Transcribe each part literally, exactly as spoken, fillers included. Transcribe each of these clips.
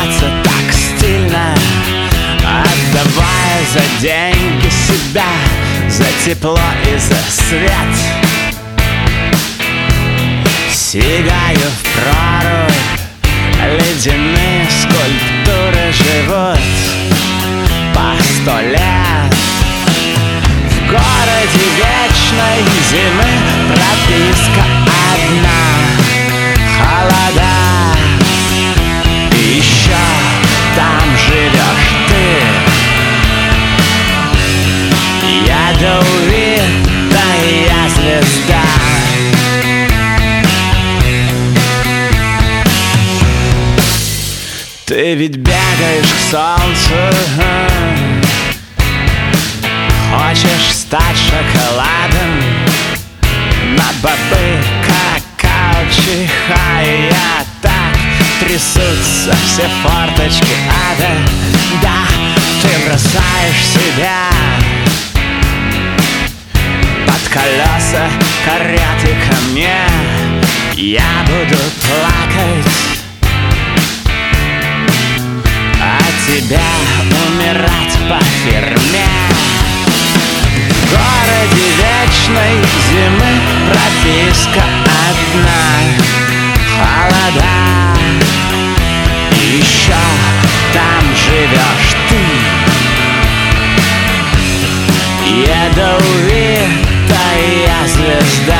одеваться так стильно, отдавая за деньги себя, за тепло и за свет. Сигаю в прорубь, ледяные скульптуры живут по сто лет. В городе вечной зимы прописка одна: холода. И еще там живешь ты, ядовитая звезда. Ты ведь бегаешь к солнцу, хочешь стать шоколадом, на бобы какао чихая. Так трясутся все форточки ада. Да, ты бросаешь себя под колеса кареты ко мне. Я буду плакать, а тебя умирать по фирме. В городе вечной зимы прописка одна: холода. И еще там живешь ты, ядовитая звезда.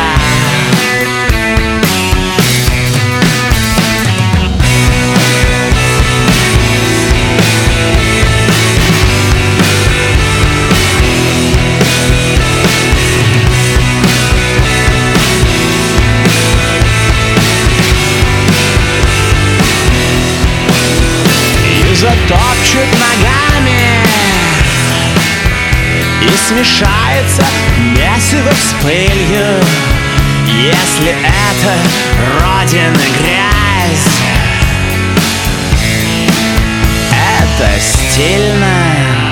Затопчут ногами, и смешается месиво с пылью. Если это родина грязь, это стильно.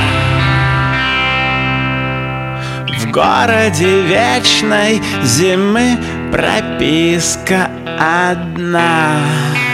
В городе вечной зимы прописка одна: